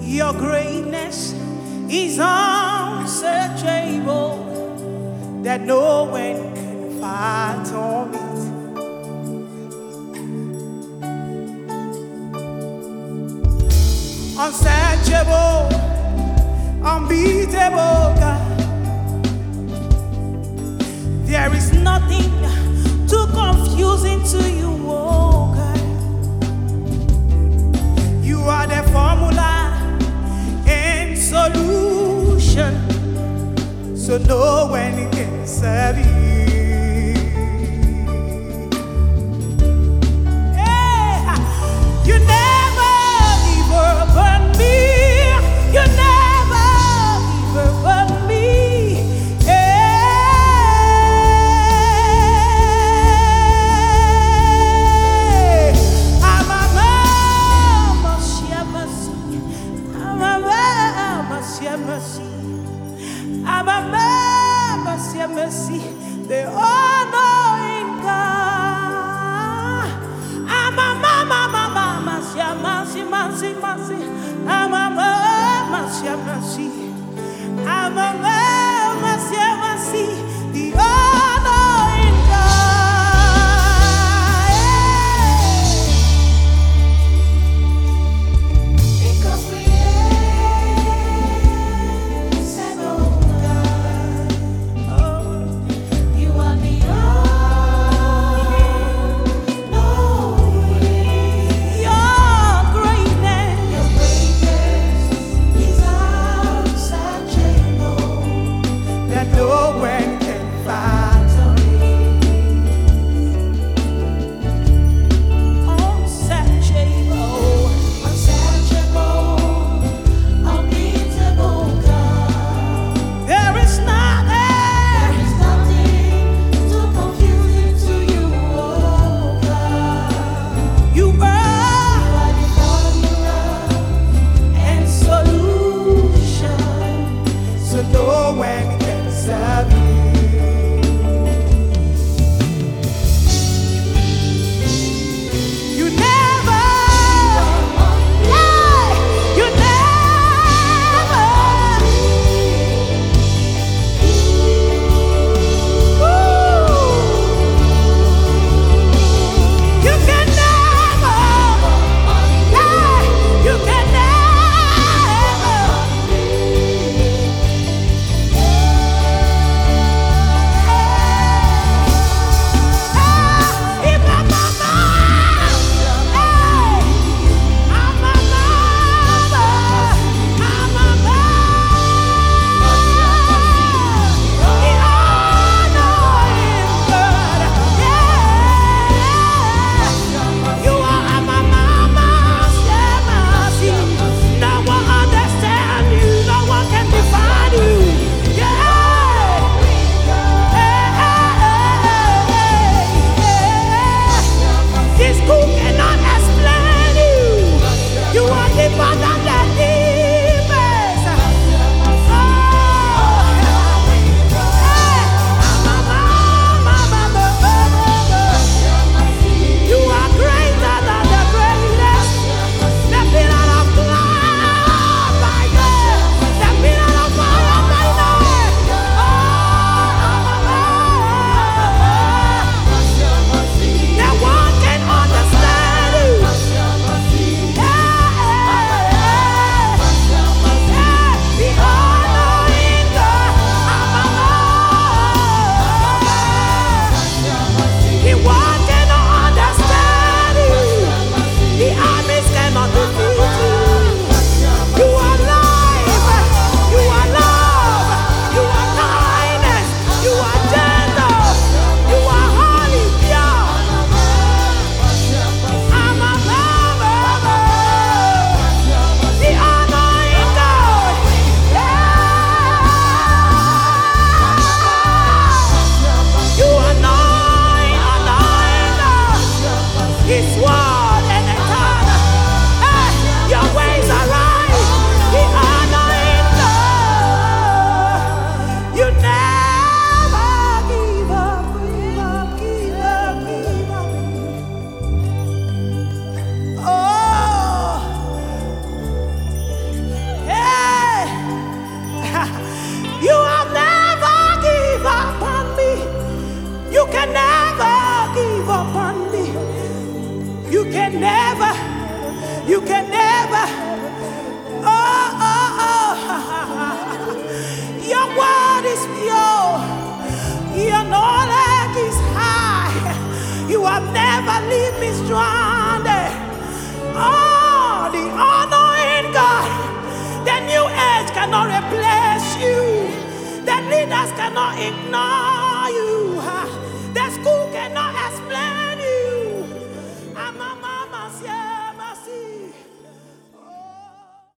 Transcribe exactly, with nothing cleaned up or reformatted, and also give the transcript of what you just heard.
Your greatness is unsearchable, that no one can fathom it. Unsearchable, unbeatable God. There is nothing too confusing to you, oh God. You are the formula and solution, so no one can serve you. Yeah. You never give up on me. You never give up on me. Yeah. I'm a mama, she a mercy. I'm a mama, she a mercy. I'm a mama, she a mercy. The all-knowing God. I'm a mama, mama, mercy, mercy, mercy, mercy. I'm a mama, mercy, mercy. I'm a mama, mercy, mercy. The all-knowing God. Incomprehensible God. Oh, You are beyond knowing. your greatness. Your greatness is unsearchable. That no one can fathom. Unsearchable. Unsearchable, unbeatable God. There is nothing. There is nothing too confusing to you, oh God. You You are are the formula and solution, so no one can serve you. You never lie. You never. You can never lie. You can You are my mama, mercy. No one understand you, no one can define you. Yeah. This school cannot explain you. You are deeper than the deepest. Oh. You are greater than the greatest. The pillar of cloud by day, the pillar of fire by night. No one can understand you. Yeah. never leave me stranded.